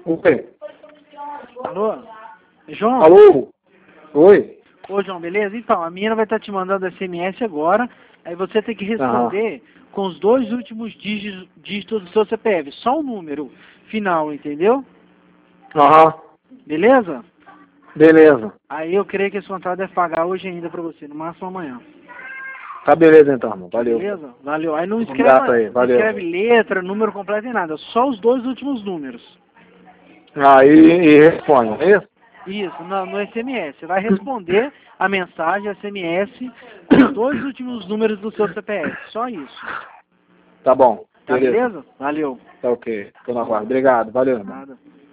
Oi. Alô? João? Alô? Oi? Ô, João, beleza? Então, a menina vai estar te mandando SMS agora, aí você tem que responder com os 2 últimos dígitos do seu CPF, só o número final, entendeu? Aham. Beleza? Beleza. Aí eu creio que esse contrato deve pagar hoje ainda pra você, no máximo amanhã. Tá beleza então, irmão. Valeu. Beleza? Valeu. Aí não Um abraço aí, não valeu. escreve letra, número completo nem nada, só os 2 últimos números. Aí e responde, não é isso? Isso, no SMS. Você vai responder a mensagem SMS com os 2 últimos números do seu CPF. Só isso. Tá bom. Tá Beleza. beleza? Valeu. Tá ok. Tô na guarda. Obrigado. Valeu, irmão. Nada.